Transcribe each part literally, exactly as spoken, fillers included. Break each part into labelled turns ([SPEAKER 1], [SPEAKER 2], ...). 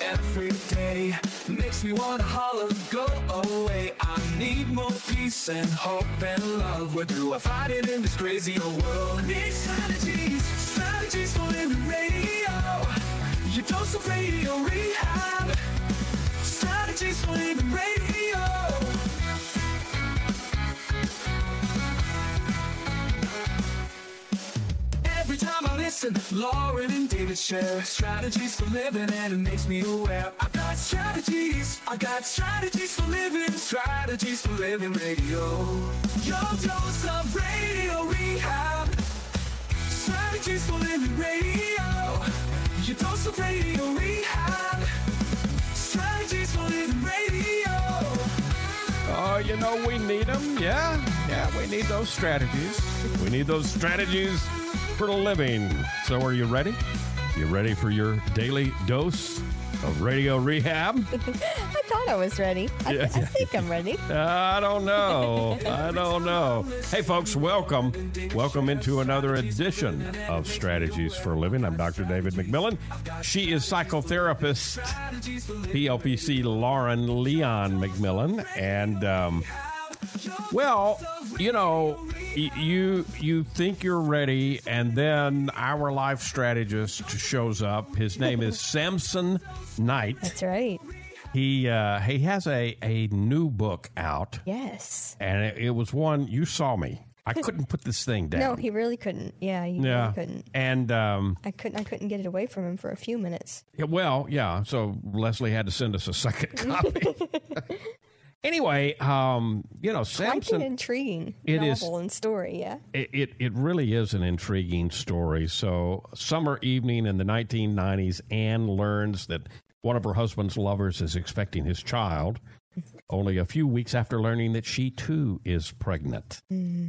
[SPEAKER 1] every day. Makes me wanna holler, go away. I need more peace and hope and love. We're through, I fight it in this crazy old world. I need strategies, strategies for living radio. Your dose of radio rehab. Strategies for living radio. Every time I listen, Lauren and David share strategies for living, and it makes me aware. I've got strategies, I got strategies for living, strategies for living radio. Your dose of radio rehab. Strategies for living radio. Your dose of radio rehab. Strategies for living radio.
[SPEAKER 2] Oh, you know, we need them. Yeah, yeah, we need those strategies. We need those strategies for living. So are you ready? You ready for your daily dose of radio rehab?
[SPEAKER 3] I thought I was ready. I,
[SPEAKER 2] Yeah.
[SPEAKER 3] I think I'm ready.
[SPEAKER 2] I don't know. I don't know. Hey, folks, welcome. Welcome into another edition of Strategies for Living. I'm Doctor David McMillan. She is psychotherapist, P L P C Lauren Leon McMillan. And, um, well, you know, y- you you think you're ready, and then our life strategist shows up. His name is Samson Knight.
[SPEAKER 3] That's right.
[SPEAKER 2] He uh, he has a, a new book out,
[SPEAKER 3] Yes.
[SPEAKER 2] and it, it was one you saw me. I couldn't put this thing down.
[SPEAKER 3] No, he really couldn't. Yeah, he
[SPEAKER 2] yeah,
[SPEAKER 3] really couldn't.
[SPEAKER 2] and um,
[SPEAKER 3] I couldn't. I couldn't get it away from him for a few minutes.
[SPEAKER 2] yeah, well, yeah. So Leslie had to send us a second copy. Anyway, um, you know,
[SPEAKER 3] Quite an
[SPEAKER 2] Samson.
[SPEAKER 3] intriguing
[SPEAKER 2] It is-
[SPEAKER 3] novel and story. Yeah.
[SPEAKER 2] It, it it really is an intriguing story. So, summer evening in the nineteen nineties, Anne learns that one of her husband's lovers is expecting his child. Only a few weeks after learning that she too is pregnant.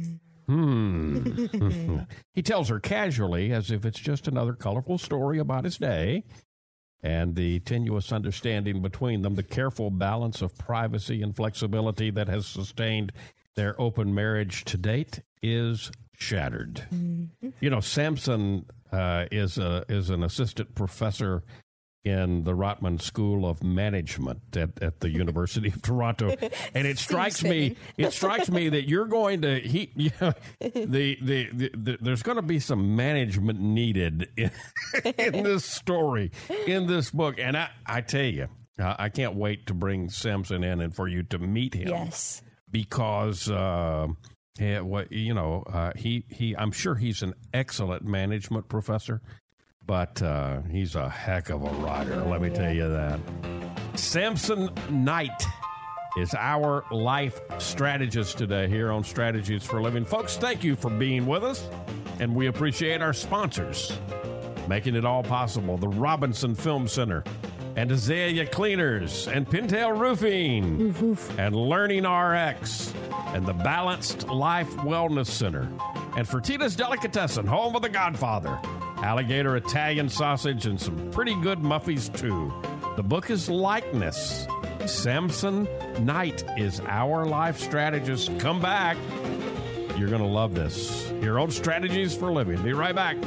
[SPEAKER 2] Hmm. He tells her casually, as if it's just another colorful story about his day, and the tenuous understanding between them, the careful balance of privacy and flexibility that has sustained their open marriage to date, is shattered. You know, Samson uh, is a is an assistant professor in the Rotman School of Management at, at the University of Toronto, and it strikes me it strikes me that you're going to he yeah, the, the, the, the there's going to be some management needed in, in this story, in this book, and I I tell you, uh, I can't wait to bring Samson in and for you to meet him.
[SPEAKER 3] Yes.
[SPEAKER 2] Because uh, yeah, what you know, uh, he he I'm sure he's an excellent management professor. But uh, he's a heck of a writer, let me tell you that. Samson Knight is our life strategist today here on Strategies for Living. Folks, thank you for being with us, and we appreciate our sponsors, making it all possible. The Robinson Film Center, and Azalea Cleaners, and Pintail Roofing,
[SPEAKER 3] Oof, oof.
[SPEAKER 2] and Learning R X, and the Balanced Life Wellness Center, and Fertitta's Delicatessen, home of the Godfather, alligator Italian sausage, and some pretty good muffies, too. The book is Likeness. Samson Knight is our life strategist. Come back. You're going to love this. Your own Strategies for Living. Be right back.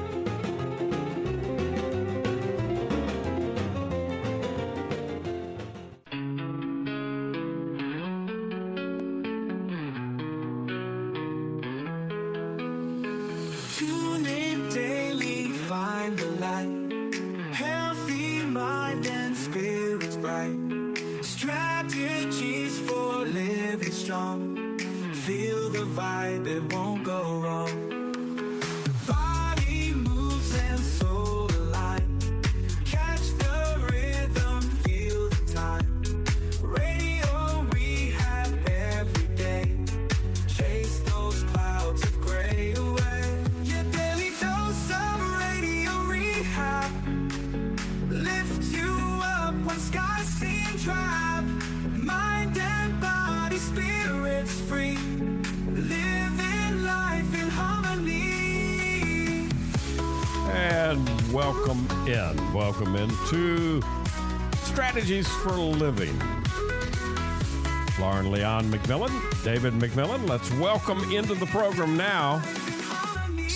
[SPEAKER 1] Tune in daily, find the light. Healthy mind and spirits bright. Strategies for living strong. Feel the vibe, it won't go wrong. Body moves and soul align. Catch the rhythm, feel the time. Radio rehab every day. Chase those clouds of gray away. Your daily dose of radio rehab. Lift you up when skies seem drab. Mind and body, spirits free. Living life in harmony.
[SPEAKER 2] And welcome in. Welcome into Strategies for Living. Lauren Leon McMillan, David McMillan. Let's welcome into the program now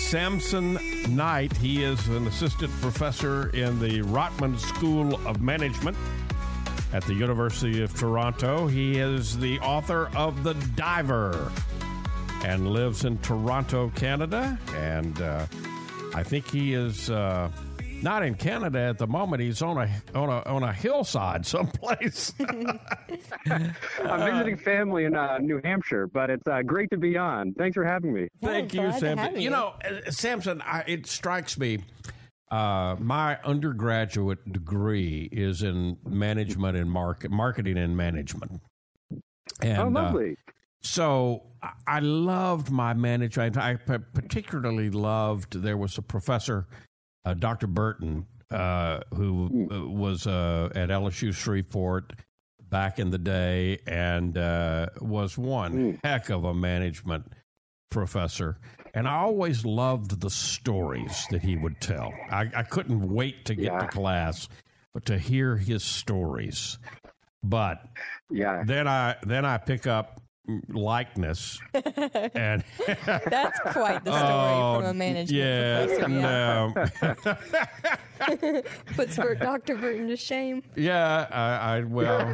[SPEAKER 2] Samson Knight. He is an assistant professor in the Rotman School of Management at the University of Toronto. He is the author of The Diver and lives in Toronto, Canada. And uh, I think he is uh, not in Canada at the moment. He's on a on a on a hillside someplace.
[SPEAKER 4] I'm visiting family in uh, New Hampshire, but it's uh, great to be on. Thanks for having me.
[SPEAKER 2] Thank
[SPEAKER 3] Yeah,
[SPEAKER 2] you,
[SPEAKER 3] glad to
[SPEAKER 2] Samson.
[SPEAKER 3] have
[SPEAKER 2] You
[SPEAKER 3] you.
[SPEAKER 2] know, uh, Samson, I, it strikes me. Uh, my undergraduate degree is in management and market, marketing and management. And,
[SPEAKER 4] Oh,
[SPEAKER 2] uh,
[SPEAKER 4] lovely.
[SPEAKER 2] so I- I loved my management. I p- particularly loved, there was a professor, uh, Doctor Burton, uh, who uh, was uh, at L S U Shreveport back in the day and uh, was one heck of a management professor. And I always loved the stories that he would tell. I, I couldn't wait to get
[SPEAKER 4] Yeah.
[SPEAKER 2] to class, but to hear his stories. But
[SPEAKER 4] Yeah.
[SPEAKER 2] then I then I pick up likeness and
[SPEAKER 3] That's quite the story
[SPEAKER 2] Oh,
[SPEAKER 3] from a management
[SPEAKER 2] yeah,
[SPEAKER 3] professor. Yeah.
[SPEAKER 2] no.
[SPEAKER 3] Puts Bert, Doctor Burton to shame.
[SPEAKER 2] Yeah, I, I well,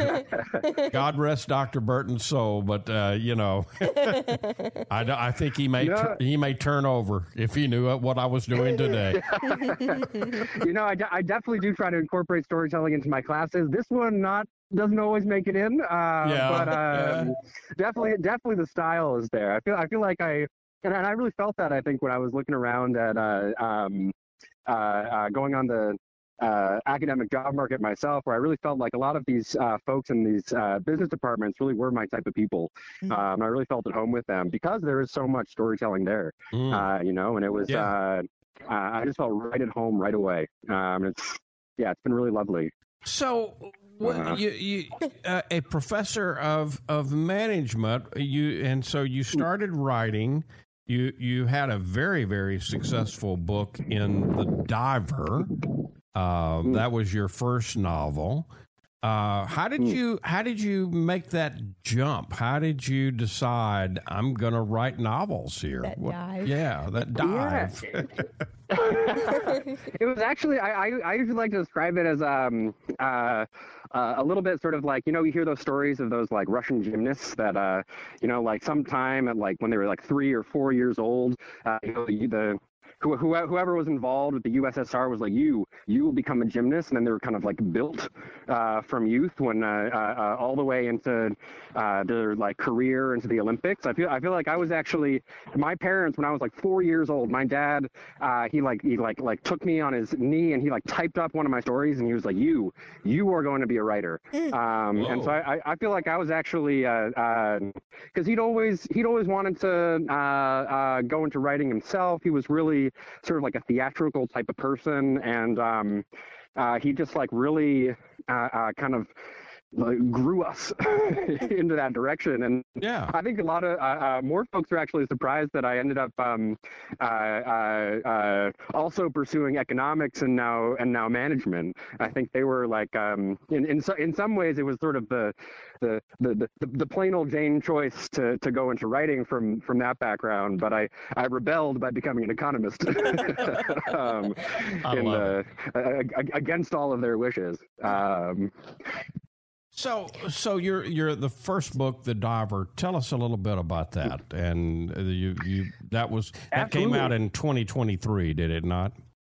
[SPEAKER 2] God rest Doctor Burton's soul, but uh, you know, I, d- I think he may
[SPEAKER 4] Yeah.
[SPEAKER 2] tur- he may turn over if he knew what I was doing today.
[SPEAKER 4] You know, I, de- I definitely do try to incorporate storytelling into my classes. This one not doesn't always make it in, uh,
[SPEAKER 2] Yeah.
[SPEAKER 4] but um,
[SPEAKER 2] Yeah.
[SPEAKER 4] definitely, definitely the style is there. I feel, I feel like I, and I really felt that. I think when I was looking around at uh, um, uh, uh, going on the uh, academic job market myself, where I really felt like a lot of these uh, folks in these uh, business departments really were my type of people.
[SPEAKER 3] Mhm.
[SPEAKER 4] Um, I really felt at home with them because there is so much storytelling there.
[SPEAKER 2] Mm.
[SPEAKER 4] Uh, you know, and it was,
[SPEAKER 2] Yeah.
[SPEAKER 4] uh, uh, I just felt right at home right away. Um, it's, yeah, it's been really lovely.
[SPEAKER 2] So, what,
[SPEAKER 4] Uh-huh.
[SPEAKER 2] you, you uh, a professor of of management, you and so you started writing. You you had a very very successful book in The Diver. Uh, that was your first novel. Uh, how did you how did you make that jump? How did you decide I'm going to write novels here?
[SPEAKER 3] That dive.
[SPEAKER 2] Yeah, that dive.
[SPEAKER 4] It was actually, I, I, I usually like to describe it as um, uh, uh, a little bit sort of like, you know, you hear those stories of those like Russian gymnasts that, uh, you know, like sometime at like when they were like three or four years old, uh, you know, the, the who, who, whoever was involved with the U S S R was like, you, you will become a gymnast. And then they were kind of like built uh, from youth when uh, uh, uh, all the way into uh, their like career into the Olympics. I feel, I feel like I was actually, my parents, when I was like four years old, my dad, uh, he like, he like, like took me on his knee and he like typed up one of my stories and he was like, you, you are going to be a writer. Um, and so I, I feel like I was actually, uh, uh, cause he'd always, he'd always wanted to uh, uh, go into writing himself. He was really sort of like a theatrical type of person. And um, uh, he just like really uh, uh, kind of like, grew us into that direction. And
[SPEAKER 2] Yeah.
[SPEAKER 4] I think a lot of uh, uh, more folks are actually surprised that I ended up um, uh, uh, uh, also pursuing economics and now and now management. I think they were like um, in in, so, in some ways it was sort of the the, the, the, the plain old Jane choice to, to go into writing from from that background. But I, I rebelled by becoming an economist um,
[SPEAKER 2] I
[SPEAKER 4] in
[SPEAKER 2] love
[SPEAKER 4] the, uh, against all of their wishes. Um,
[SPEAKER 2] So, so you're you're the first book, The Diver. Tell us a little bit about that. And uh, you you that was that came
[SPEAKER 4] Absolutely.
[SPEAKER 2] out in twenty twenty-three, did it not?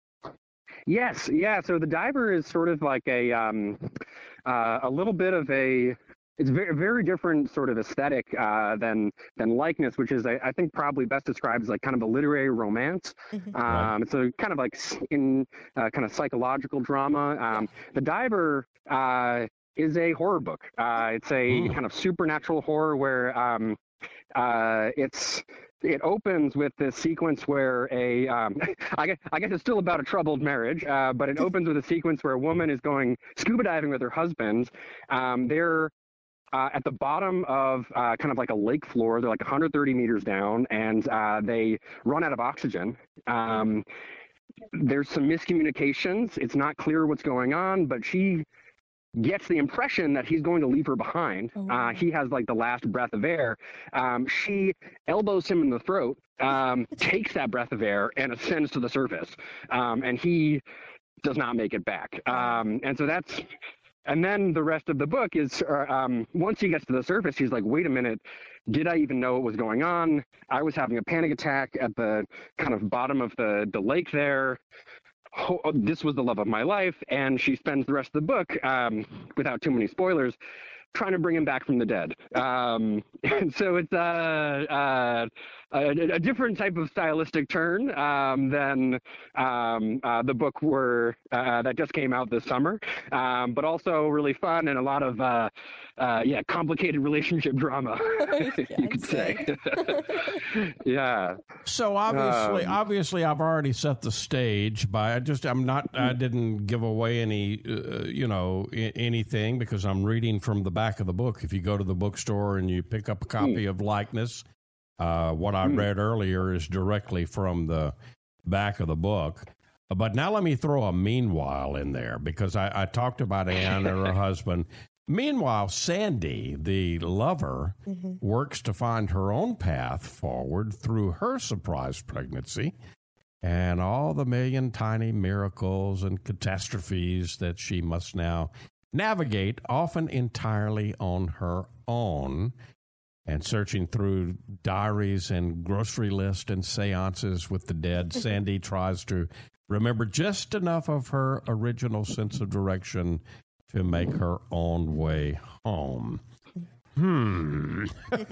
[SPEAKER 4] Yes, yeah. So The Diver is sort of like a um, uh, a little bit of a. It's very very different sort of aesthetic uh, than than Likeness, which is I, I think probably best described as like kind of a literary romance.
[SPEAKER 3] Mhm.
[SPEAKER 4] Um,
[SPEAKER 2] Right.
[SPEAKER 4] It's a kind of like s- in uh, kind of psychological drama. Um, The Diver. Uh, is a horror book. Uh, it's a
[SPEAKER 2] Mm.
[SPEAKER 4] kind of supernatural horror where um, uh, it's it opens with this sequence where a um, I guess I guess it's still about a troubled marriage, uh, but it opens with a sequence where a woman is going scuba diving with her husband. Um, they're uh, at the bottom of uh, kind of like a lake floor. They're like one hundred thirty meters down, and uh, they run out of oxygen. Um, there's some miscommunications. It's not clear what's going on, but she gets the impression that he's going to leave her behind.
[SPEAKER 3] Oh,
[SPEAKER 4] Uh,
[SPEAKER 3] wow.
[SPEAKER 4] he has like the last breath of air. Um, she elbows him in the throat, um, takes that breath of air, and ascends to the surface. Um, and he does not make it back. Um, and so that's, and then the rest of the book is, uh, um, once he gets to the surface, he's like, wait a minute, did I even know what was going on? I was having a panic attack at the kind of bottom of the, the lake there. Oh, this was the love of my life. And she spends the rest of the book, um, without too many spoilers, trying to bring him back from the dead. Um, and so it's uh, uh, a, a different type of stylistic turn um, than um, uh, the book were, uh, that just came out this summer, um, but also really fun and a lot of uh, uh, yeah complicated relationship drama, you could say. Yeah.
[SPEAKER 2] So obviously,
[SPEAKER 4] Um,
[SPEAKER 2] obviously, I've already set the stage by I just I'm not I didn't give away any uh, you know I- anything because I'm reading from the back of the book. If you go to the bookstore and you pick up a copy of Likeness, uh, what I read earlier is directly from the back of the book. But now let me throw a meanwhile in there because I, I talked about Anne or her husband. Meanwhile, Sandy, the lover, works to find her own path forward through her surprise pregnancy and all the million tiny miracles and catastrophes that she must now navigate, often entirely on her own. And searching through diaries and grocery lists and seances with the dead, Sandy tries to remember just enough of her original sense of direction to make her own way home. Hmm.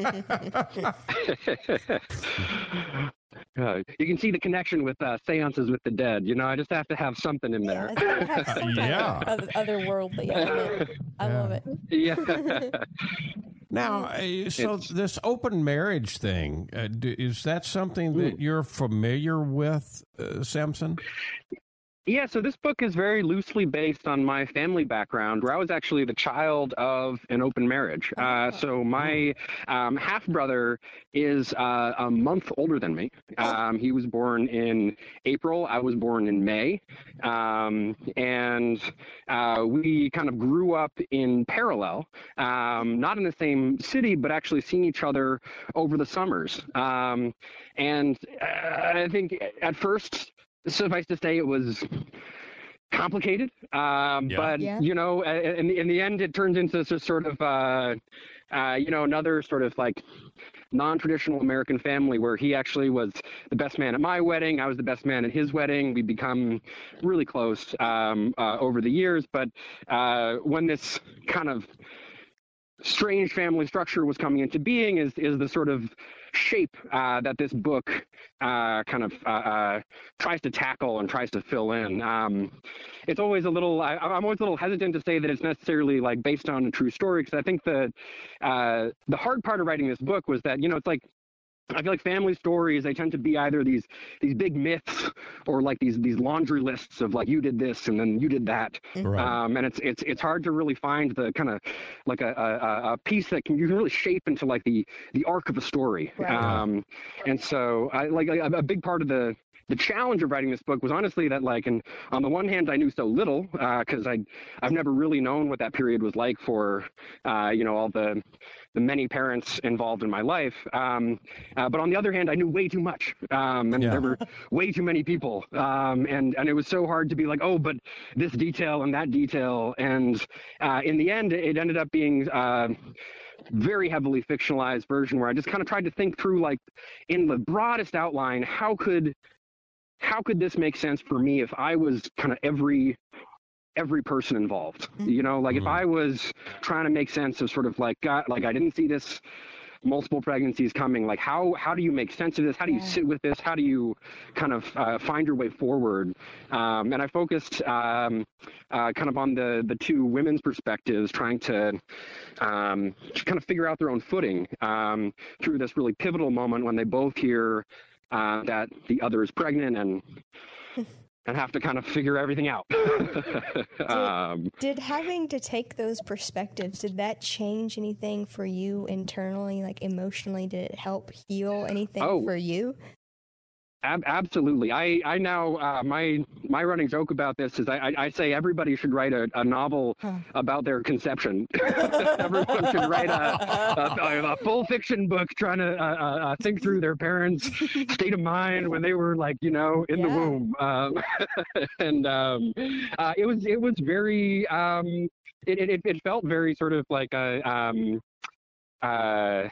[SPEAKER 4] Uh, you can see the connection with uh, seances with the dead. You know, I just have to have something in
[SPEAKER 3] Yeah,
[SPEAKER 4] there.
[SPEAKER 3] it's gotta have some kind
[SPEAKER 2] Yeah.
[SPEAKER 3] of other- otherworldly element. I
[SPEAKER 2] Yeah.
[SPEAKER 3] love it.
[SPEAKER 4] Yeah.
[SPEAKER 2] Now, uh, so
[SPEAKER 4] It's-
[SPEAKER 2] this open marriage thing, uh, d- is that something that you're familiar with, uh, Samson?
[SPEAKER 4] Yeah, so this book is very loosely based on my family background, where I was actually the child of an open marriage. Uh, so my um, half brother is uh, a month older than me. Um, he was born in April. I was born in May, um, and uh, we kind of grew up in parallel, um, not in the same city, but actually seeing each other over the summers. Um, and uh, I think at first, suffice to say, it was complicated, um,
[SPEAKER 2] Yeah.
[SPEAKER 4] but
[SPEAKER 3] Yeah.
[SPEAKER 4] you know, in the, in the end, it turns into this sort of, uh, uh, you know, another sort of like non-traditional American family where he actually was the best man at my wedding. I was the best man at his wedding. We become really close um, uh, over the years. But uh, when this kind of strange family structure was coming into being is is the sort of shape uh, that this book uh, kind of uh, uh, tries to tackle and tries to fill in. Um, it's always a little, I, I'm always a little hesitant to say that it's necessarily like based on a true story, because I think the uh, the hard part of writing this book was that, you know, it's like, I feel like family stories, they tend to be either these these big myths or like these these laundry lists of like, you did this and then you did that.
[SPEAKER 2] Right.
[SPEAKER 4] Um, and it's it's it's hard to really find the kind of like a, a, a piece that can you can really shape into like the the arc of a story.
[SPEAKER 3] Right.
[SPEAKER 4] Um, and so I like a, a big part of the the challenge of writing this book was honestly that, like, and on the one hand, I knew so little because uh, I I've never really known what that period was like for uh, you know all the the many parents involved in my life. Um, uh, but on the other hand, I knew way too much. Um, and
[SPEAKER 2] Yeah.
[SPEAKER 4] there were way too many people. Um, and, and it was so hard to be like, oh, but this detail and that detail. And uh, in the end, it ended up being uh, very heavily fictionalized version where I just kind of tried to think through, like, in the broadest outline, how could, how could this make sense for me if I was kind of every every person involved, you know, like
[SPEAKER 2] Mhm.
[SPEAKER 4] if I was trying to make sense of sort of like, God, like I didn't see this multiple pregnancies coming, like how, how do you make sense of this? How do you
[SPEAKER 3] Yeah.
[SPEAKER 4] sit with this? How do you kind of uh, find your way forward? Um, and I focused um, uh, kind of on the, the two women's perspectives, trying to um, kind of figure out their own footing um, through this really pivotal moment when they both hear uh, that the other is pregnant and and have to kind of figure everything out. um,
[SPEAKER 3] Did having to take those perspectives, did that change anything for you internally, like emotionally? Did it help heal anything
[SPEAKER 4] Oh.
[SPEAKER 3] for you?
[SPEAKER 4] Ab- absolutely. I, I now, uh, my my running joke about this is I, I, I say everybody should write a, a novel huh. about their conception. Everyone should write a, a, a full fiction book trying to uh, uh, think through their parents' state of mind when they were like, you know, in yeah. the womb. Um, and um, uh, it was it was very, um, it, it, it felt very sort of like a, um, uh,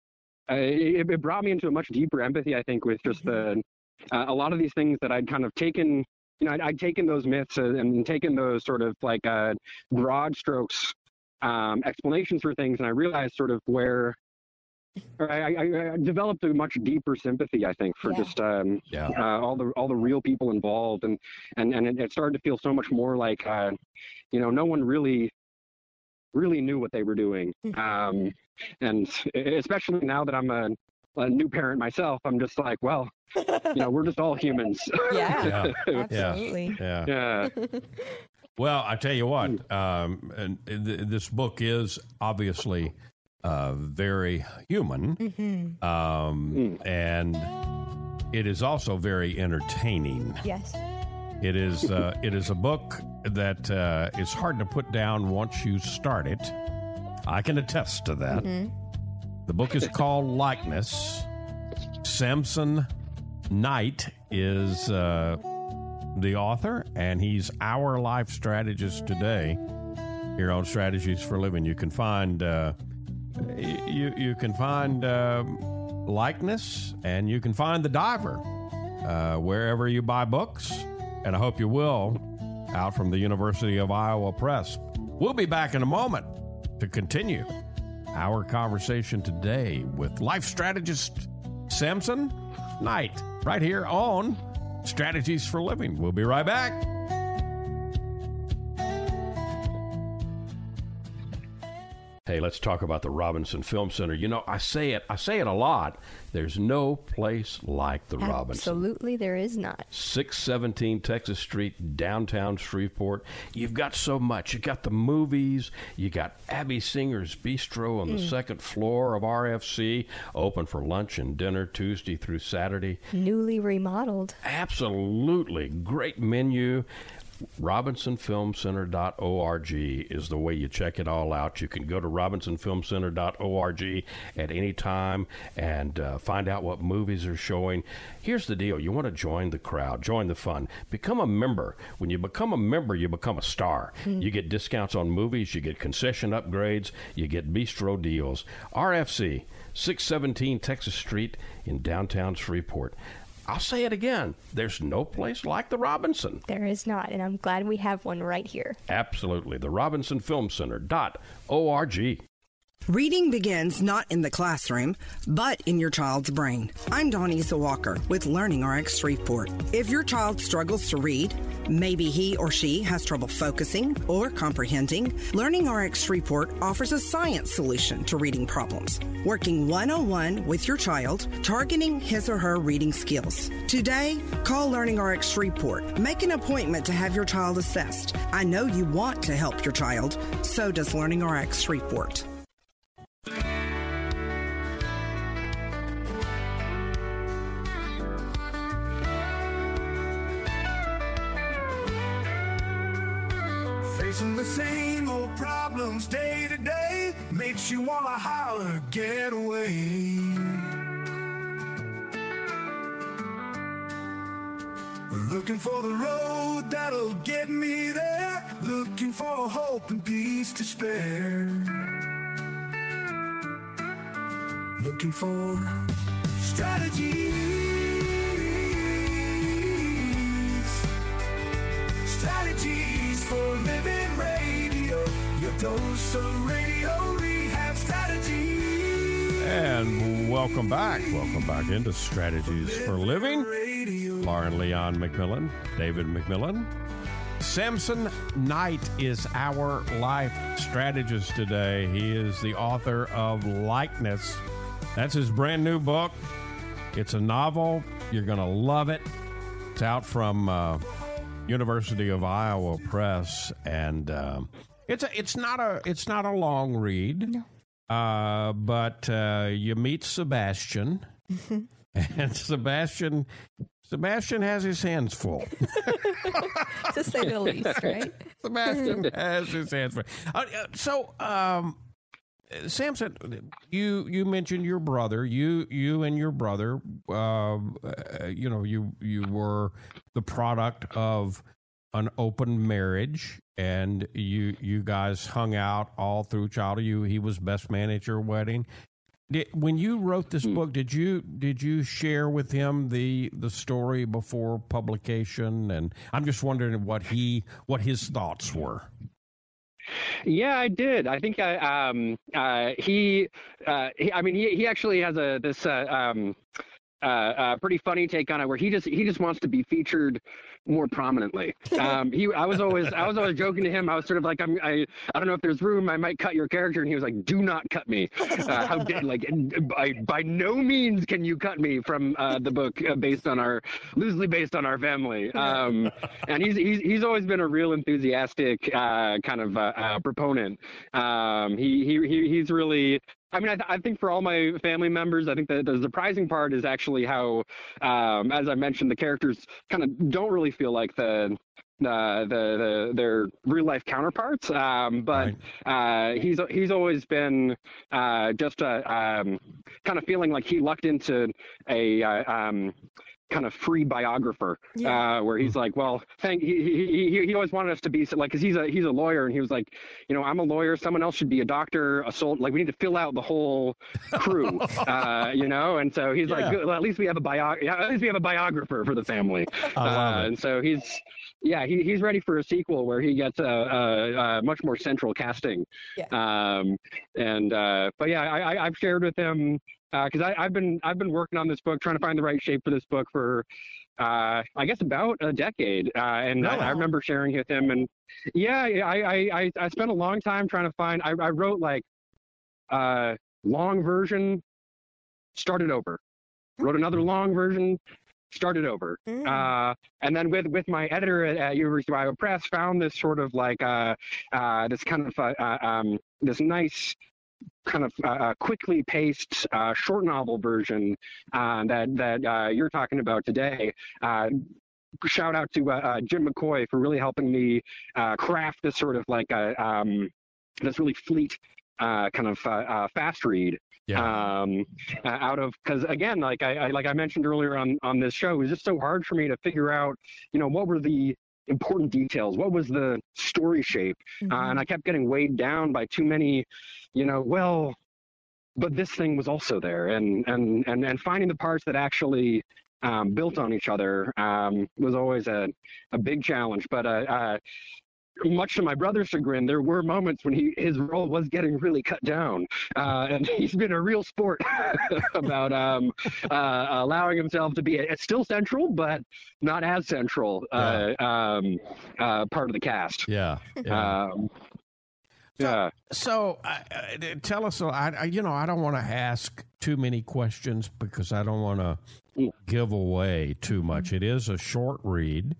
[SPEAKER 4] it, it brought me into a much deeper empathy, I think, with just the, Uh, a lot of these things that I'd kind of taken, you know, I'd, I'd taken those myths and taken those sort of like uh, broad strokes um, explanations for things, and I realized sort of where or I, I, I developed a much deeper sympathy, I think, for yeah. just um, yeah. uh, all the all the real people involved, and and and it, it started to feel so much more like, uh, you know, no one really really knew what they were doing, um, and especially now that I'm a a new parent myself, I'm just like, well, you know, we're just all humans.
[SPEAKER 3] Yeah, yeah. Absolutely.
[SPEAKER 2] Yeah.
[SPEAKER 4] yeah.
[SPEAKER 2] Well, I tell you what, um, and th- this book is obviously uh, very human,
[SPEAKER 3] mm-hmm.
[SPEAKER 2] um, mm. and it is also very entertaining.
[SPEAKER 3] Yes.
[SPEAKER 2] It is. Uh, it is a book that uh, is hard to put down once you start it. I can attest to that.
[SPEAKER 3] Mm-hmm.
[SPEAKER 2] The book is called Likeness. Samson Knight is uh, the author, and he's our life strategist today here on Strategies for Living. You can find uh, you you can find uh, Likeness, and you can find The Diver uh, wherever you buy books, and I hope you will, out from the University of Iowa Press. We'll be back in a moment to continue our conversation today with life strategist Samson Knight, right here on Strategies for Living. We'll be right back. Hey, let's talk about the Robinson Film Center. You know, I say it, I say it a lot. There's no place like the
[SPEAKER 3] Absolutely,
[SPEAKER 2] Robinson.
[SPEAKER 3] Absolutely, there is not.
[SPEAKER 2] six seventeen Texas Street, downtown Shreveport. You've got so much. You got the movies. You got Abby Singer's Bistro on the mm. second floor of R F C, open for lunch and dinner Tuesday through Saturday.
[SPEAKER 3] Newly remodeled.
[SPEAKER 2] Absolutely. Great menu. Robinson Film Center dot org is the way you check it all out. You can go to Robinson Film Center dot org at any time and uh, find out what movies are showing. Here's the deal. You want to join the crowd, join the fun, become a member. When you become a member, you become a star. Mm-hmm. You get discounts on movies, you get concession upgrades, you get bistro deals. R F C, six seventeen Texas Street in downtown Shreveport. I'll say it again. There's no place like the Robinson.
[SPEAKER 3] There is not, and I'm glad we have one right here.
[SPEAKER 2] Absolutely. The Robinson Film Center dot org.
[SPEAKER 5] Reading begins not in the classroom, but in your child's brain. I'm Donisa Walker with LearningRx Shreveport. If your child struggles to read, maybe he or she has trouble focusing or comprehending, LearningRx Shreveport offers a science solution to reading problems, working one-on-one with your child, targeting his or her reading skills. Today, call LearningRx Shreveport. Make an appointment to have your child assessed. I know you want to help your child, so does LearningRx Shreveport.
[SPEAKER 1] Facing the same old problems day to day makes you wanna holler, get away. Looking for the road that'll get me there, looking for hope and peace to spare. Looking for strategies, strategies for living radio, your dose of radio rehab strategies.
[SPEAKER 2] And welcome back. Welcome back into Strategies for Living. Lauren Leon McMillan, David McMillan. Samson Knight is our life strategist today. He is the author of Likeness. That's his brand new book. It's a novel. You're going to love it. It's out from uh, University of Iowa Press, and um, it's a, it's not a it's not a long read.
[SPEAKER 3] No.
[SPEAKER 2] Uh, but uh, you meet Sebastian, and Sebastian Sebastian has his hands full.
[SPEAKER 3] To say the least, right?
[SPEAKER 2] Sebastian has his hands full. Uh, so, um, Samson, you you mentioned your brother. You you and your brother, uh, you know, you you were the product of an open marriage, and you you guys hung out all through childhood. You he was best man at your wedding. Did, when you wrote this book, did you did you share with him the the story before publication? And I'm just wondering what he what his thoughts were.
[SPEAKER 4] Yeah, I did. I think I um uh he uh he, I mean he he actually has a this uh, um uh, uh pretty funny take on it where he just he just wants to be featured more prominently. Um, he, I was always, I was always joking to him. I was sort of like, I'm, I, I don't know if there's room. I might cut your character, and he was like, "Do not cut me. Uh, how dare, like, by, by no means can you cut me from uh, the book uh, based on our, loosely based on our family." Um, and he's, he's, he's always been a real enthusiastic uh, kind of uh, uh, proponent. Um, he, he, he, he's really. I mean, I, th- I think for all my family members, I think the, the surprising part is actually how, um, as I mentioned, the characters kind of don't really feel like the uh, the, the their real life counterparts. Um, but right. uh, he's he's always been uh, just a um, kind of feeling like he lucked into a. Uh, um, kind of free biographer, yeah. uh, where he's like, well, thank he, he he he always wanted us to be like, because he's a he's a lawyer, and he was like, you know, I'm a lawyer, someone else should be a doctor, a soul, like we need to fill out the whole crew, uh, you know, and so he's yeah. like, well, at least we have a bio, yeah, at least we have a biographer for the family, uh, and so he's. Yeah, he, he's ready for a sequel where he gets a, a, a much more central casting. Yeah. Um, and uh, but yeah, I, I, I've shared with him because uh, I've been I've been working on this book, trying to find the right shape for this book for uh, I guess about a decade. Uh, and I, I remember sharing with him, and yeah, I, I, I spent a long time trying to find. I, I wrote like uh, long version, started over, wrote another long version. Started over, mm. uh, and then with with my editor at, at University of Iowa Press, found this sort of like uh, uh, this kind of uh, uh, um, this nice kind of uh, quickly paced uh, short novel version uh, that that uh, you're talking about today. Uh, shout out to uh, uh, Jim McCoy for really helping me uh, craft this sort of like a um, this really fleet uh, kind of uh, uh, fast read. Yeah. Um, uh, out of because again, like I, I like I mentioned earlier on on this show, it was just so hard for me to figure out, you know, what were the important details, what was the story shape, mm-hmm. uh, and I kept getting weighed down by too many, you know, well, but this thing was also there, and and and and finding the parts that actually um, built on each other um, was always a a big challenge, but uh. uh much to my brother's chagrin, there were moments when he his role was getting really cut down, uh, and he's been a real sport about um, uh, allowing himself to be a, it's still central, but not as central uh, yeah. um, uh, part of the cast.
[SPEAKER 2] Yeah, yeah.
[SPEAKER 4] Um,
[SPEAKER 2] so,
[SPEAKER 4] yeah.
[SPEAKER 2] So, uh, tell us. I, I, you know, I don't want to ask too many questions because I don't want to mm. give away too much. It is a short read.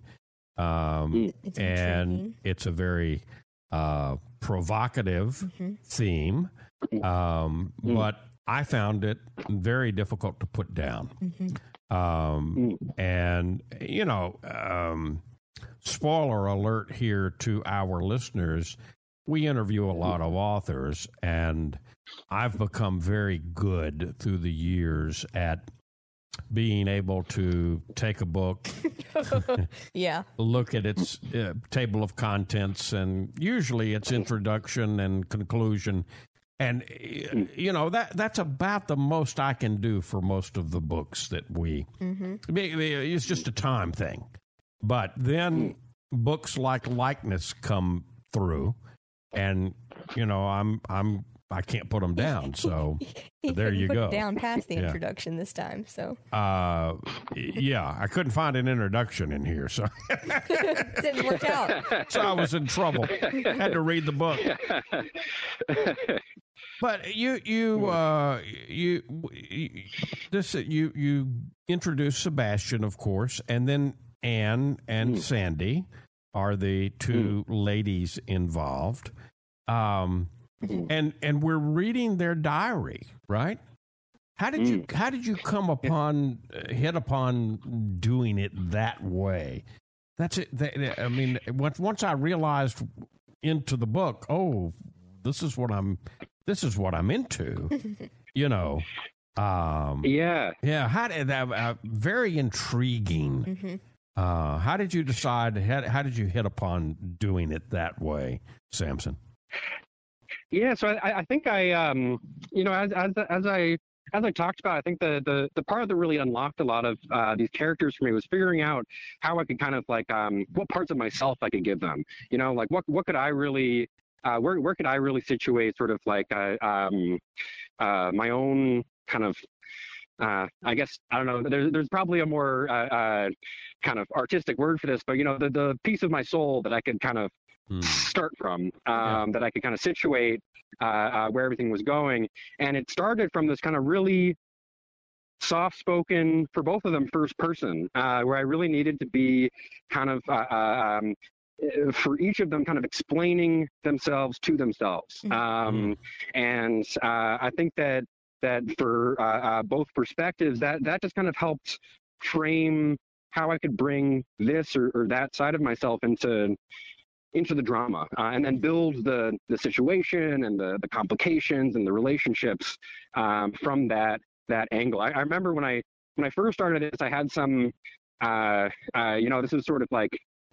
[SPEAKER 2] Um, it's and it's a very uh, provocative mm-hmm. theme, um, mm. but I found it very difficult to put down. Mm-hmm. Um, mm. And, you know, um, spoiler alert here to our listeners, we interview a lot of authors, and I've become very good through the years at being able to take a book,
[SPEAKER 3] yeah,
[SPEAKER 2] look at its uh, table of contents, and usually its introduction and conclusion, and you know that that's about the most I can do for most of the books that we. Mm-hmm. It's just a time thing, but then books like Likeness come through, and you know I'm I'm. I can't put them down, so there you
[SPEAKER 3] put
[SPEAKER 2] go.
[SPEAKER 3] It down past the
[SPEAKER 2] yeah.
[SPEAKER 3] introduction this time, so.
[SPEAKER 2] Uh, yeah, I couldn't find an introduction in here, so.
[SPEAKER 3] Didn't work out.
[SPEAKER 2] So I was in trouble. Had to read the book. But you, you, uh, you, you, this, you, you introduced Sebastian, of course, and then Anne and mm. Sandy are the two mm. ladies involved. Um. And and we're reading their diary, right? How did you how did you come upon uh, hit upon doing it that way? That's it. That, I mean, once once I realized into the book, oh, this is what I'm this is what I'm into. You know. Um,
[SPEAKER 4] yeah.
[SPEAKER 2] Yeah. How did that? Uh, very intriguing.
[SPEAKER 3] Mm-hmm.
[SPEAKER 2] Uh, how did you decide? How, how did you hit upon doing it that way, Samson?
[SPEAKER 4] Yeah. So I, I think I, um, you know, as as as I as I talked about, I think the the the part that really unlocked a lot of uh, these characters for me was figuring out how I could kind of like um, what parts of myself I could give them. You know, like what what could I really uh, where where could I really situate sort of like uh, um, uh, my own kind of, uh, I guess, I don't know, there's, there's probably a more uh, uh, kind of artistic word for this, but, you know, the, the piece of my soul that I could kind of mm. start from, um, yeah. that I could kind of situate uh, uh, where everything was going. And it started from this kind of really soft-spoken, for both of them, first person, uh, where I really needed to be kind of, uh, um, for each of them kind of explaining themselves to themselves. Mm. Um, and uh, I think that that for uh, uh, both perspectives, that, that just kind of helped frame how I could bring this or, or that side of myself into into the drama, uh, and then build the the situation and the, the complications and the relationships um, from that that angle. I, I remember when I when I first started this, I had some, uh, uh, you know, this is sort of like,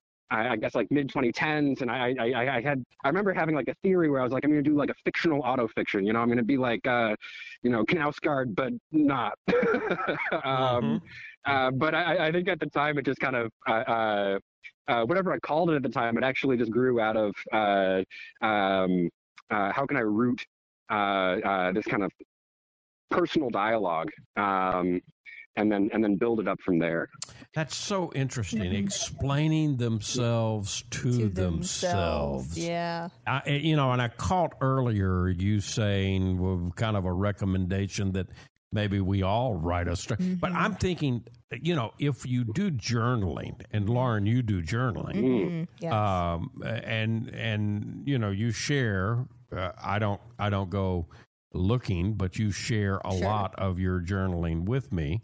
[SPEAKER 4] I guess like mid twenty tens, and I, I I had I remember having like a theory where I was like, I'm going to do like a fictional auto fiction, you know, I'm going to be like, uh, you know, Knausgaard, but not. um, mm-hmm. uh, but I, I think at the time it just kind of uh, uh, uh, whatever I called it at the time, it actually just grew out of uh, um, uh, how can I root uh, uh, this kind of personal dialogue. Um, and then and then build it up from there.
[SPEAKER 2] That's so interesting. Mm-hmm. Explaining themselves to, to themselves.
[SPEAKER 3] themselves. Yeah.
[SPEAKER 2] I, you know, and I caught earlier you saying well, kind of a recommendation that maybe we all write a story. Mm-hmm. But I'm thinking, you know, if you do journaling, and Lauren, you do journaling,
[SPEAKER 3] mm-hmm. yes.
[SPEAKER 2] um, and and you know, you share. Uh, I don't. I don't go looking, but you share a sure. lot of your journaling with me,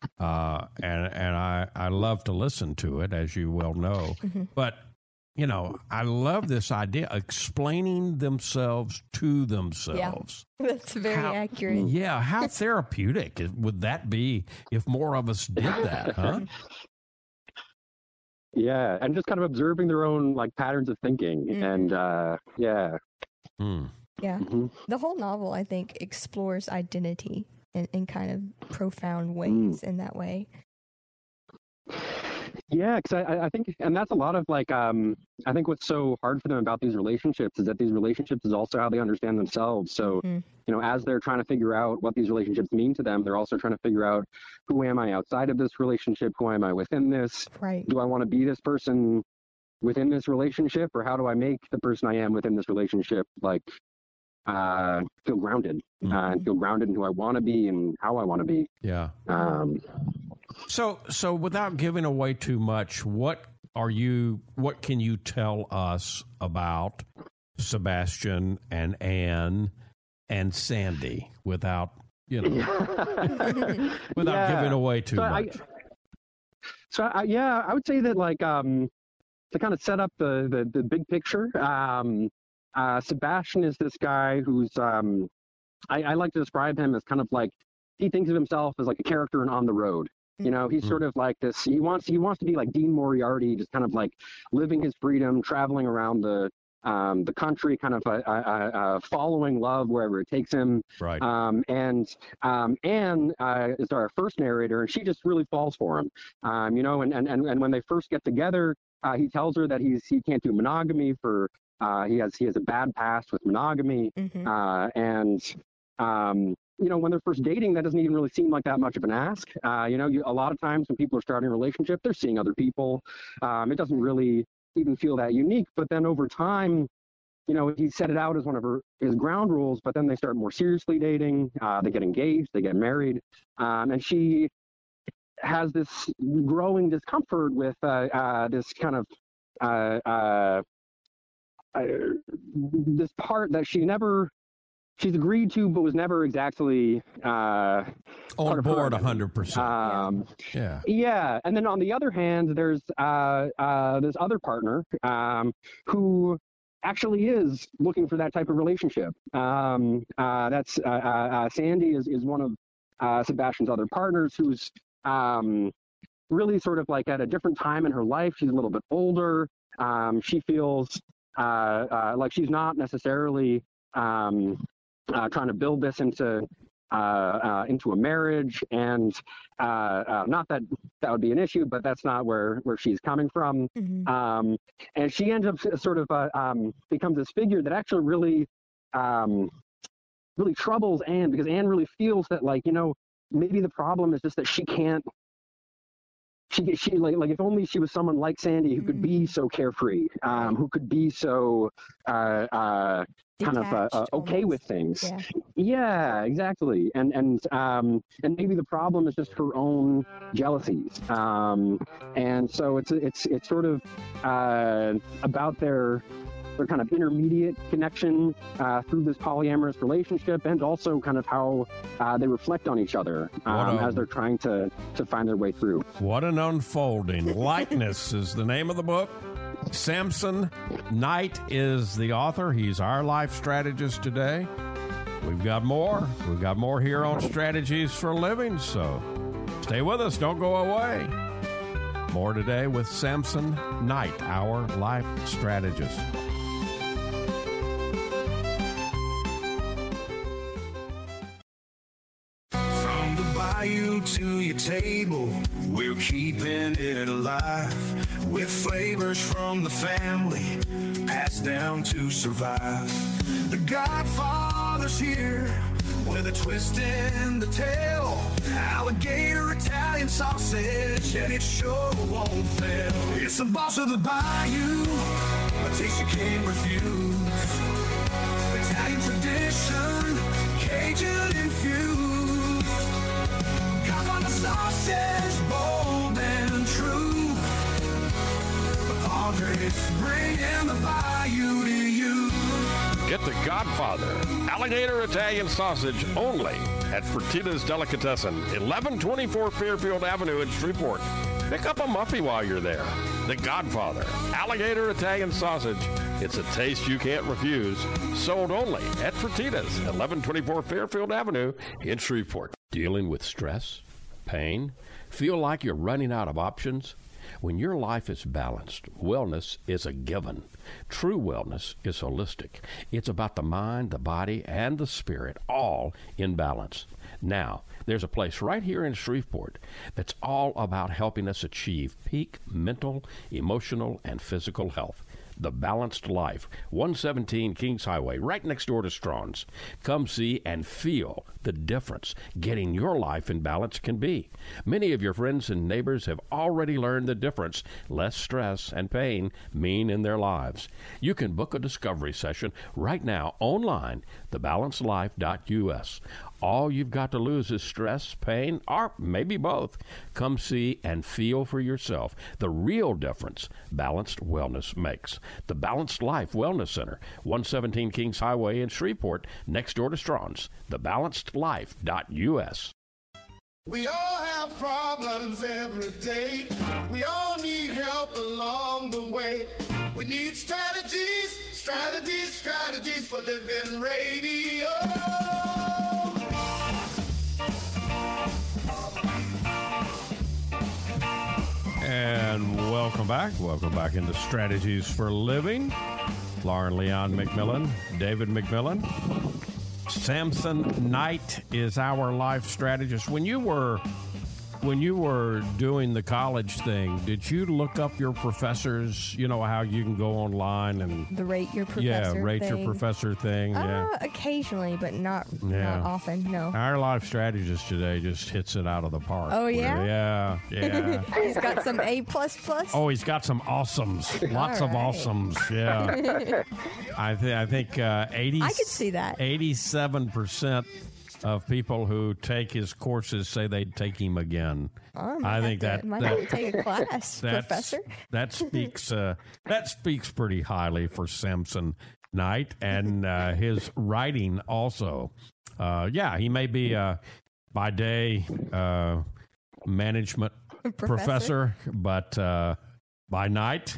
[SPEAKER 2] uh, and and I, I love to listen to it, as you well know. Mm-hmm. But, you know, I love this idea, explaining themselves to themselves.
[SPEAKER 3] Yeah, that's very how, accurate.
[SPEAKER 2] Yeah, how therapeutic would that be if more of us did that, huh?
[SPEAKER 4] Yeah, and just kind of observing their own, like, patterns of thinking, mm-hmm. and, uh, yeah.
[SPEAKER 2] Hmm.
[SPEAKER 3] Yeah. Mm-hmm. The whole novel, I think, explores identity in, in kind of profound ways mm. in that way.
[SPEAKER 4] Yeah, because I, I think, and that's a lot of like, um, I think what's so hard for them about these relationships is that these relationships is also how they understand themselves. So, mm-hmm. you know, as they're trying to figure out what these relationships mean to them, they're also trying to figure out, who am I outside of this relationship? Who am I within this?
[SPEAKER 3] Right.
[SPEAKER 4] Do I want to be this person within this relationship, or how do I make the person I am within this relationship, like, uh feel grounded mm-hmm. uh, and feel grounded in who I want to be and how I want to be.
[SPEAKER 2] Yeah.
[SPEAKER 4] Um
[SPEAKER 2] so so without giving away too much, what are you what can you tell us about Sebastian and Anne and Sandy without, you know, without yeah. giving away too
[SPEAKER 4] so
[SPEAKER 2] much?
[SPEAKER 4] I, so I, yeah, I would say that, like, um to kind of set up the the, the big picture, um Uh, Sebastian is this guy who's, um, I, I like to describe him as kind of like, he thinks of himself as like a character in On the Road. You know, he's mm-hmm. sort of like this, he wants, he wants to be like Dean Moriarty, just kind of like living his freedom, traveling around the, um, the country, kind of uh, uh, uh, following love wherever it takes him.
[SPEAKER 2] Right.
[SPEAKER 4] Um, and um, Anne uh, is our first narrator, and she just really falls for him. Um, you know, and, and, and, and when they first get together, uh, he tells her that he's, he can't do monogamy for, Uh, he has he has a bad past with monogamy, mm-hmm. uh, and um, you know, when they're first dating, that doesn't even really seem like that much of an ask. Uh, you know, you, a lot of times when people are starting a relationship, they're seeing other people. Um, it doesn't really even feel that unique. But then over time, you know, he set it out as one of her, his ground rules. But then they start more seriously dating. Uh, they get engaged. They get married, um, and she has this growing discomfort with uh, uh, this kind of. Uh, uh, Uh, this part that she never she's agreed to, but was never exactly uh,
[SPEAKER 2] on board one hundred percent.
[SPEAKER 4] Um,
[SPEAKER 2] yeah.
[SPEAKER 4] Yeah. And then on the other hand, there's uh, uh, this other partner um, who actually is looking for that type of relationship. Um, uh, that's uh, uh, Sandy is, is one of uh, Sebastian's other partners who's um, really sort of like at a different time in her life. She's a little bit older. Um, she feels uh, uh, like she's not necessarily um, uh, trying to build this into uh, uh, into a marriage, and uh, uh, not that that would be an issue, but that's not where where she's coming from.
[SPEAKER 3] Mm-hmm.
[SPEAKER 4] Um, and she ends up sort of uh, um, becomes this figure that actually really um, really troubles Anne, because Anne really feels that, like, you know, maybe the problem is just that she can't. She, she like, like if only she was someone like Sandy who could mm-hmm. be so carefree, um, who could be so uh, uh, kind of uh, uh, okay with things.
[SPEAKER 3] Yeah.
[SPEAKER 4] yeah, exactly. And and um, and maybe the problem is just her own jealousies. Um, and so it's it's it's sort of uh, about their their kind of intermediate connection uh, through this polyamorous relationship, and also kind of how uh, they reflect on each other um, a, as they're trying to, to find their way through.
[SPEAKER 2] What an unfolding. Likeness is the name of the book. Samson Knight is the author. He's our life strategist today. We've got more. We've got more here on Strategies for Living, so stay with us. Don't go away. More today with Samson Knight, our life strategist.
[SPEAKER 1] You to your table, we're keeping it alive with flavors from the family passed down to survive. The Godfather's here with a twist in the tail, alligator Italian sausage, and it sure won't fail. It's the boss of the bayou, a taste you can't refuse. Italian tradition, Cajun infused. Sausage, bold and true. But Andres bringing the bayou to you.
[SPEAKER 2] Get the Godfather alligator Italian sausage only at Fertitta's Delicatessen, eleven twenty-four Fairfield Avenue in Shreveport. Pick up a muffy while you're there. The Godfather alligator Italian sausage. It's a taste you can't refuse. Sold only at Fertitta's, eleven twenty-four Fairfield Avenue in Shreveport. Dealing with stress, pain, feel like you're running out of options? When your life is balanced, wellness is a given. True wellness is holistic. It's about the mind, the body, and the spirit, all in balance. Now, there's a place right here in Shreveport that's all about helping us achieve peak mental, emotional, and physical health. The Balanced Life, one seventeen Kings Highway, right next door to Strawn's. Come see and feel the difference getting your life in balance can be. Many of your friends and neighbors have already learned the difference less stress and pain mean in their lives. You can book a discovery session right now online, the balanced life dot U S. All you've got to lose is stress, pain, or maybe both. Come see and feel for yourself the real difference balanced wellness makes. The Balanced Life Wellness Center, one seventeen Kings Highway in Shreveport, next door to Strawn's, the balanced life dot U S.
[SPEAKER 1] We all have problems every day. We all need help along the way. We need strategies, strategies, strategies for Living Radio.
[SPEAKER 2] And welcome back. Welcome back into Strategies for Living. Lauren Leon McMillan, David McMillan. Samson Knight is our life strategist. When you were when you were doing the college thing, did you look up your professors? You know how you can go online and
[SPEAKER 3] the rate your professor
[SPEAKER 2] yeah, rate
[SPEAKER 3] thing.
[SPEAKER 2] your professor thing.
[SPEAKER 3] Uh,
[SPEAKER 2] yeah,
[SPEAKER 3] occasionally, but not
[SPEAKER 2] yeah.
[SPEAKER 3] not often. No.
[SPEAKER 2] Our life strategist today just hits it out of the park.
[SPEAKER 3] Oh yeah,
[SPEAKER 2] yeah, yeah.
[SPEAKER 3] He's got some A plus plus.
[SPEAKER 2] Oh, he's got some awesomes, lots
[SPEAKER 3] All
[SPEAKER 2] of
[SPEAKER 3] right.
[SPEAKER 2] awesomes. Yeah, I think I think uh, eighty.
[SPEAKER 3] I could see that.
[SPEAKER 2] Eighty-seven percent of people who take his courses say they'd take him again.
[SPEAKER 3] Oh,
[SPEAKER 2] I think
[SPEAKER 3] to,
[SPEAKER 2] that
[SPEAKER 3] might
[SPEAKER 2] that,
[SPEAKER 3] have to take a class,
[SPEAKER 2] that's-
[SPEAKER 3] professor.
[SPEAKER 2] That speaks uh, that speaks pretty highly for Samson night, and uh, his writing also. Uh, yeah, he may be uh, by day uh, management professor, professor but uh, by night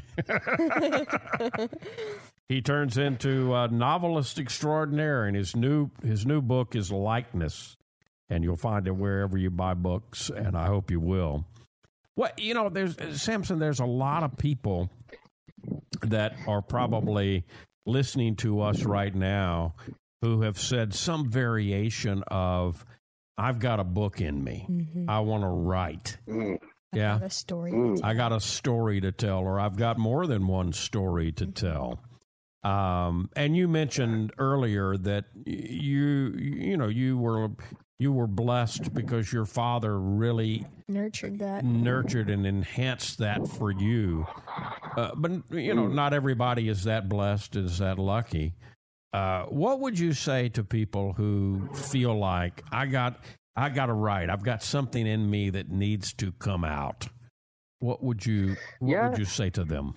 [SPEAKER 2] he turns into a novelist extraordinaire. And his new his new book is Likeness, and you'll find it wherever you buy books, and I hope you will. Well, you know, there's Samson. There's a lot of people that are probably listening to us right now who have said some variation of, I've got a book in me. Mm-hmm. I want to write. Mm. Yeah.
[SPEAKER 3] I got a story to tell.
[SPEAKER 2] I got a story to tell, or I've got more than one story to mm-hmm. tell. Um, and you mentioned earlier that you, you know, you were, you were blessed because your father really
[SPEAKER 3] nurtured that,
[SPEAKER 2] nurtured and enhanced that for you. Uh, but, you know, not everybody is that blessed, is that lucky. Uh, what would you say to people who feel like I got, I got to write, I've got something in me that needs to come out? What would you, what
[SPEAKER 4] yeah.
[SPEAKER 2] would you say to them?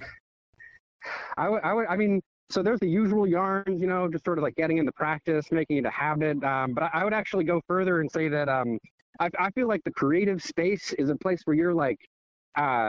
[SPEAKER 4] I would, I would, I mean, so there's the usual yarns, you know, just sort of like getting into practice, making it a habit. Um, but I, I would actually go further and say that um, I, I feel like the creative space is a place where you're like, uh,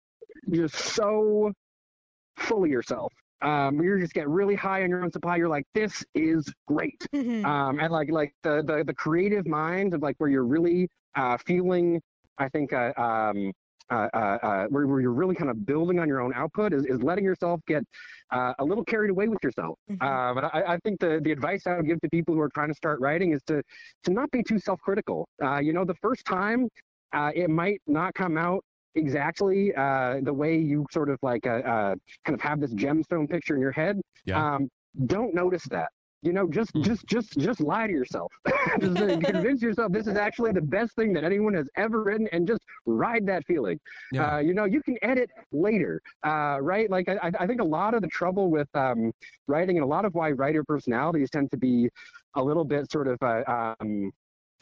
[SPEAKER 4] just so full of yourself. Um, you just get really high on your own supply. You're like, this is great. Mm-hmm. Um, and like, like the, the, the creative mind of like where you're really uh, feeling, I think, uh, um, uh, uh, uh, where, where you're really kind of building on your own output is, is letting yourself get uh, a little carried away with yourself. Mm-hmm. Uh, but I, I think the, the advice I would give to people who are trying to start writing is to, to not be too self-critical. Uh, you know, the first time uh, it might not come out exactly uh, the way you sort of like uh, uh, kind of have this gemstone picture in your head.
[SPEAKER 2] Yeah.
[SPEAKER 4] Um, don't notice that. You know, just mm. just just just lie to yourself. Just uh, convince yourself this is actually the best thing that anyone has ever written, and just ride that feeling. Yeah. Uh, you know, you can edit later, uh, right? Like I, I think a lot of the trouble with um, writing, and a lot of why writer personalities tend to be a little bit sort of uh, um,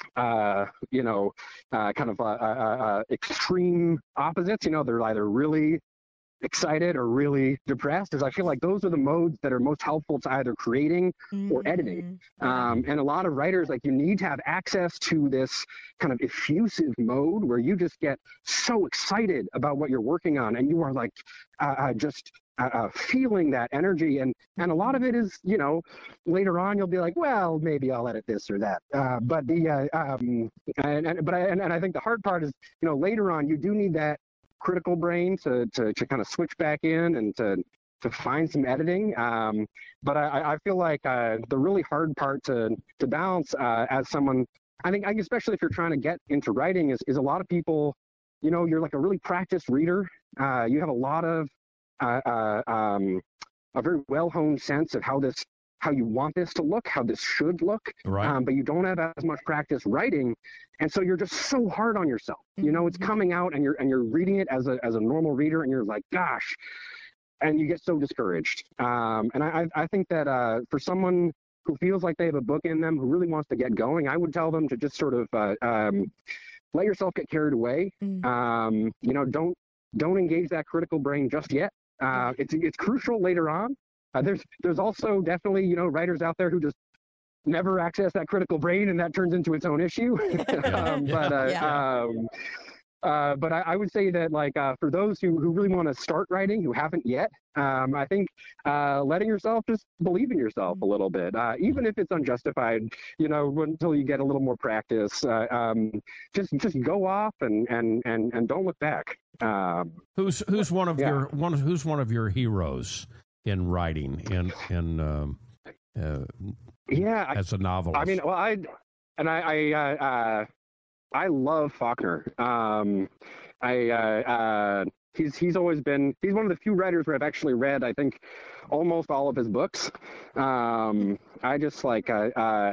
[SPEAKER 4] uh, you know, uh, kind of uh, uh, uh, extreme opposites. You know, they're either really excited or really depressed, is I feel like those are the modes that are most helpful to either creating mm-hmm. or editing. Um, and a lot of writers, like, you need to have access to this kind of effusive mode where you just get so excited about what you're working on, and you are like uh, uh, just uh, uh, feeling that energy. And and a lot of it is, you know, later on you'll be like, well, maybe I'll edit this or that. Uh, but the uh, um, and, and but I, and, and I think the hard part is, you know, later on you do need that critical brain to, to, to kind of switch back in and to, to find some editing. Um, but I, I feel like uh, the really hard part to, to balance uh, as someone, I think, especially if you're trying to get into writing, is, is a lot of people, you know, you're like a really practiced reader. Uh, you have a lot of, uh, uh, um, a very well-honed sense of how this, how you want this to look, how this should look,
[SPEAKER 2] right.
[SPEAKER 4] um, but you don't have as much practice writing, and so you're just so hard on yourself. Mm-hmm. You know, it's coming out, and you're and you're reading it as a as a normal reader, and you're like, gosh, and you get so discouraged. Um, and I I think that uh, for someone who feels like they have a book in them, who really wants to get going, I would tell them to just sort of uh, um, let yourself get carried away. Mm-hmm. Um, you know, don't don't engage that critical brain just yet. Uh, it's it's crucial later on. Uh, there's there's also definitely, you know, writers out there who just never access that critical brain, and that turns into its own issue. um, but uh, yeah. um, uh, but I, I would say that, like, uh, for those who, who really want to start writing, who haven't yet, um, I think uh, letting yourself just believe in yourself a little bit, uh, even if it's unjustified, you know, until you get a little more practice. Uh, um, just just go off and and and, and don't look back. Um,
[SPEAKER 2] who's who's one of
[SPEAKER 4] yeah.
[SPEAKER 2] your one who's one of your heroes in writing, in in um, uh,
[SPEAKER 4] yeah
[SPEAKER 2] as a novelist?
[SPEAKER 4] I mean, well, I and I I uh, uh, I love Faulkner. Um, I uh, uh, he's he's always been he's one of the few writers where I've actually read, I think, almost all of his books. Um, I just like uh, uh,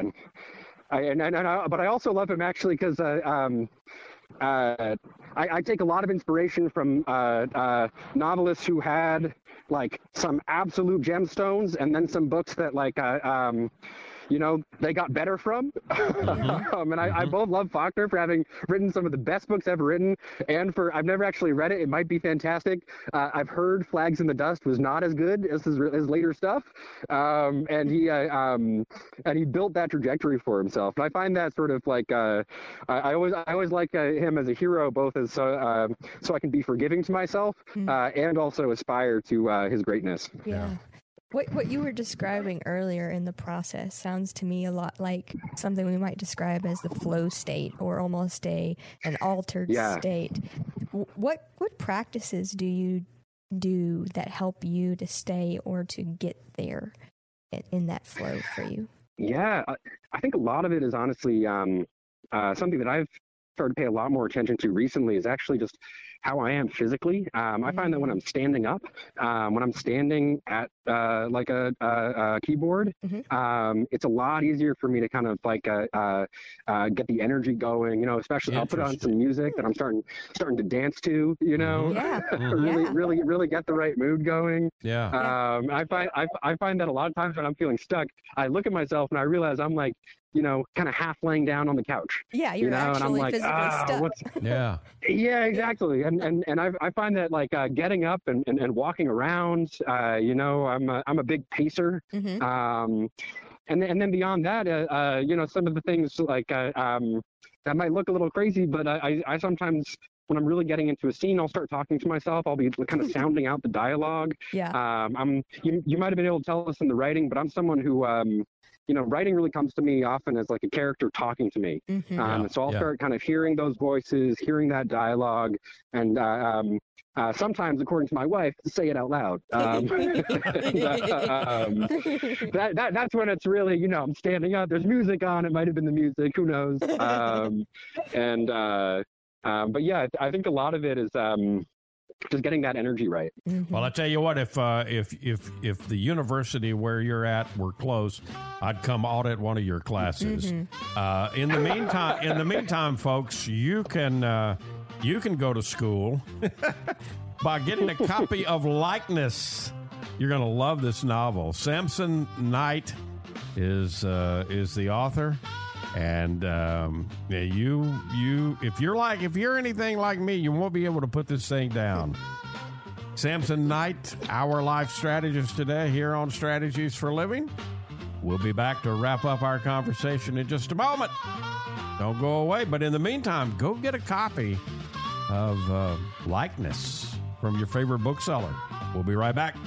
[SPEAKER 4] I and, and, and I, but I also love him actually because uh, um, uh, I, I take a lot of inspiration from uh, uh, novelists who had like some absolute gemstones, and then some books that like uh, um, you know, they got better from. Mm-hmm. um, and I, mm-hmm. I both love Faulkner for having written some of the best books ever written, and for I've never actually read it. It might be fantastic. Uh, I've heard Flags in the Dust was not as good as his, his later stuff, um, and he uh, um, and he built that trajectory for himself. And I find that sort of like uh, I, I always I always like uh, him as a hero, both as so uh, so I can be forgiving to myself mm-hmm. uh, and also aspire to uh, his greatness.
[SPEAKER 3] Yeah. What what you were describing earlier in the process sounds to me a lot like something we might describe as the flow state, or almost a an altered yeah. state. What what practices do you do that help you to stay or to get there in, in that flow for you?
[SPEAKER 4] Yeah, I think a lot of it is honestly um, uh, something that I've started to pay a lot more attention to recently is actually just how I am physically. Um, I find that when I'm standing up, um, when I'm standing at uh, like a, a, a keyboard, mm-hmm. um, it's a lot easier for me to kind of like uh, uh, uh, get the energy going. You know, especially I'll put on some music that I'm starting starting to dance to. You know,
[SPEAKER 3] yeah.
[SPEAKER 4] really,
[SPEAKER 3] yeah.
[SPEAKER 4] really, really get the right mood going.
[SPEAKER 2] Yeah.
[SPEAKER 4] Um, I find I, I find that a lot of times when I'm feeling stuck, I look at myself and I realize I'm like, you know, kind of half laying down on the couch.
[SPEAKER 3] Yeah, you're
[SPEAKER 4] you know?
[SPEAKER 3] actually
[SPEAKER 4] and I'm like,
[SPEAKER 3] physically
[SPEAKER 4] ah,
[SPEAKER 3] stuck.
[SPEAKER 4] What's...
[SPEAKER 2] Yeah.
[SPEAKER 4] Yeah, exactly. And and and I I find that like uh, getting up and, and, and walking around, uh, you know, I'm a, I'm a big pacer.
[SPEAKER 3] Mm-hmm.
[SPEAKER 4] Um, and then, and then beyond that, uh, uh, you know, some of the things like uh, um, that might look a little crazy, but I I sometimes, when I'm really getting into a scene, I'll start talking to myself. I'll be kind of sounding out the dialogue.
[SPEAKER 3] Yeah.
[SPEAKER 4] Um, I'm you you might have been able to tell us in the writing, but I'm someone who um. You know, writing really comes to me often as like a character talking to me.
[SPEAKER 3] Mm-hmm.
[SPEAKER 4] Um,
[SPEAKER 2] yeah,
[SPEAKER 4] so I'll
[SPEAKER 2] yeah.
[SPEAKER 4] start kind of hearing those voices, hearing that dialogue, and uh, um, uh, sometimes, according to my wife, say it out loud. Um, and, uh, um, that, that, that's when it's really, you know, I'm standing up, there's music on, it might have been the music, who knows. Um, and, uh, um, but yeah, I think a lot of it is, um, just getting that energy right.
[SPEAKER 3] Mm-hmm.
[SPEAKER 2] Well, I tell you what, if uh, if if if the university where you're at were close, I'd come audit one of your classes. Mm-hmm. Uh, in the meantime, in the meantime, folks, you can uh, you can go to school by getting a copy of Likeness. You're going to love this novel. Samson Knight is uh, is the author. And um, yeah, you, you, if you're like, if you're anything like me, you won't be able to put this thing down. Samson Knight, our life strategist today here on Strategies for Living. We'll be back to wrap up our conversation in just a moment. Don't go away. But in the meantime, go get a copy of uh, Likeness from your favorite bookseller. We'll be right back.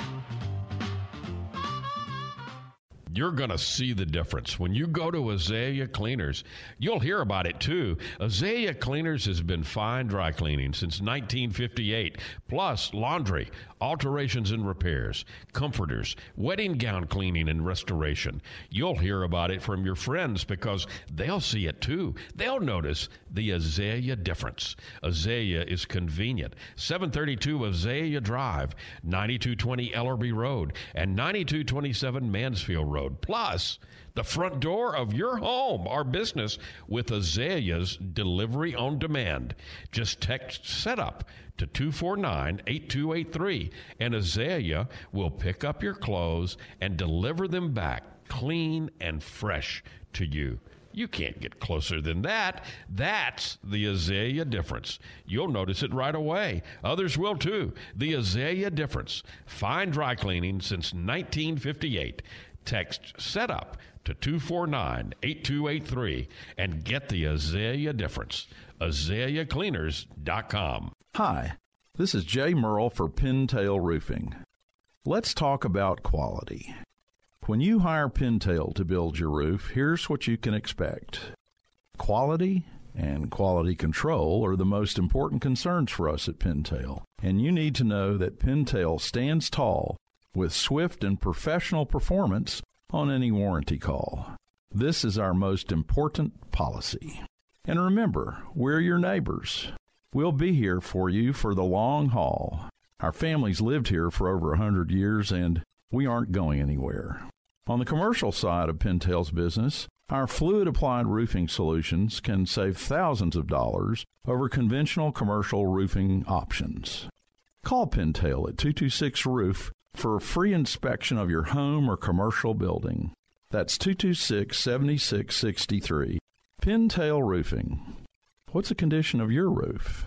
[SPEAKER 2] You're going to see the difference. When you go to Azalea Cleaners, you'll hear about it too. Azalea Cleaners has been fine dry cleaning since nineteen fifty-eight, plus laundry, alterations and repairs, comforters, wedding gown cleaning and restoration. You'll hear about it from your friends because they'll see it too. They'll notice the Azalea difference. Azalea is convenient. seven thirty-two Azalea Drive, ninety-two twenty Ellerby Road, and ninety-two twenty-seven Mansfield Road. Plus, the front door of your home or business with Azalea's delivery on demand. Just text SETUP to two four nine, eight two eight three, and Azalea will pick up your clothes and deliver them back clean and fresh to you. You can't get closer than that. That's the Azalea difference. You'll notice it right away. Others will too. The Azalea difference. Fine dry cleaning since nineteen fifty-eight. Text SETUP to two four nine, eight two eight three and get the Azalea difference. azalea cleaners dot com.
[SPEAKER 6] Hi, this is Jay Merle for Pintail Roofing. Let's talk about quality. When you hire Pintail to build your roof, here's what you can expect. Quality and quality control are the most important concerns for us at Pintail, and you need to know that Pintail stands tall with swift and professional performance on any warranty call. This is our most important policy. And remember, we're your neighbors. We'll be here for you for the long haul. Our family's lived here for over one hundred years, and we aren't going anywhere. On the commercial side of Pintail's business, our fluid-applied roofing solutions can save thousands of dollars over conventional commercial roofing options. Call Pintail at two two six roof for a free inspection of your home or commercial building. That's two two six, seven six six three. Pintail Roofing. What's the condition of your roof?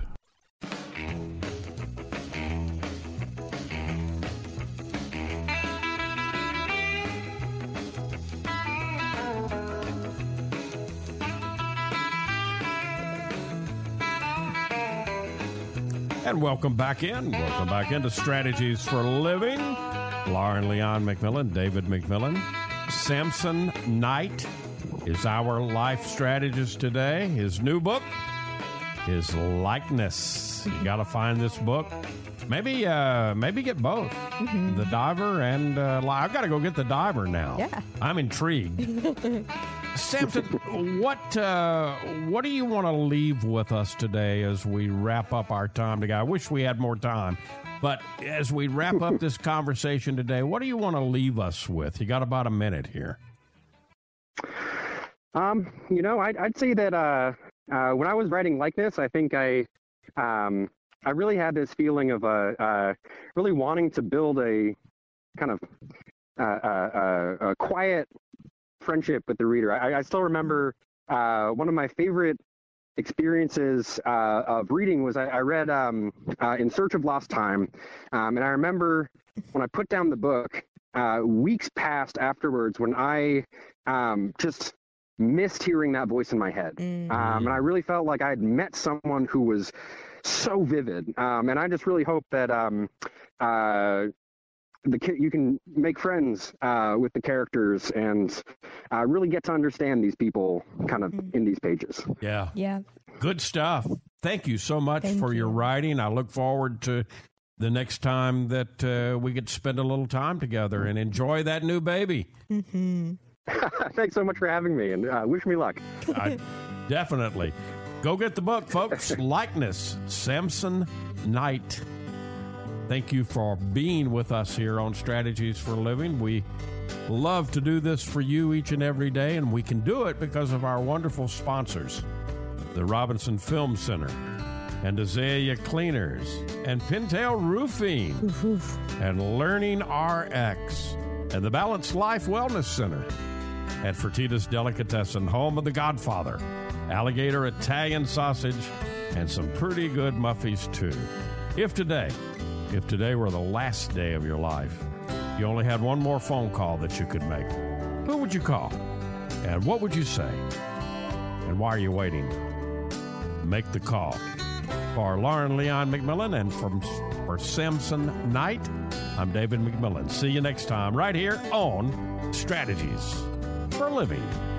[SPEAKER 2] And welcome back in. Welcome back into Strategies for Living. Lauren Leon McMillan, David McMillan. Samson Knight is our life strategist today. His new book is Likeness. You got to find this book. Maybe uh, maybe get both, mm-hmm. The Diver and uh, I've got to go get The Diver now.
[SPEAKER 3] Yeah.
[SPEAKER 2] I'm intrigued. Samson, what uh, what do you want to leave with us today as we wrap up our time together? I wish we had more time, but as we wrap up this conversation today, what do you want to leave us with? You got about a minute here.
[SPEAKER 4] Um, you know, I'd, I'd say that uh, uh, when I was writing Likeness, I think I um, I really had this feeling of uh, uh, really wanting to build a kind of uh, uh, uh, a quiet friendship with the reader. I, I still remember uh, one of my favorite experiences uh, of reading was I, I read um, uh, In Search of Lost Time, um, and I remember when I put down the book, uh, weeks passed afterwards when I um, just missed hearing that voice in my head, mm-hmm. um, and I really felt like I had met someone who was so vivid, um, and I just really hope that um, uh, the you can make friends uh, with the characters and uh, really get to understand these people kind of mm. in these pages.
[SPEAKER 2] Yeah.
[SPEAKER 3] Yeah.
[SPEAKER 2] Good stuff. Thank you so much
[SPEAKER 3] Thank
[SPEAKER 2] for
[SPEAKER 3] you.
[SPEAKER 2] your writing. I look forward to the next time that uh, we get to spend a little time together and enjoy that new baby.
[SPEAKER 3] Mm-hmm.
[SPEAKER 4] Thanks so much for having me, and uh, wish me luck.
[SPEAKER 2] I, definitely. Go get the book, folks. Likeness, Samson Knight. Thank you for being with us here on Strategies for Living. We love to do this for you each and every day, and we can do it because of our wonderful sponsors, the Robinson Film Center, and Azalea Cleaners, and Pintail Roofing, oof, oof. and Learning R X, and the Balanced Life Wellness Center, and Fertitas Delicatessen, home of the Godfather, alligator Italian sausage, and some pretty good muffies, too. If today... If today were the last day of your life, you only had one more phone call that you could make, who would you call? And what would you say? And why are you waiting? Make the call. For Lauren Leon McMillan and from, for Samson Knight, I'm David McMillan. See you next time right here on Strategies for Living.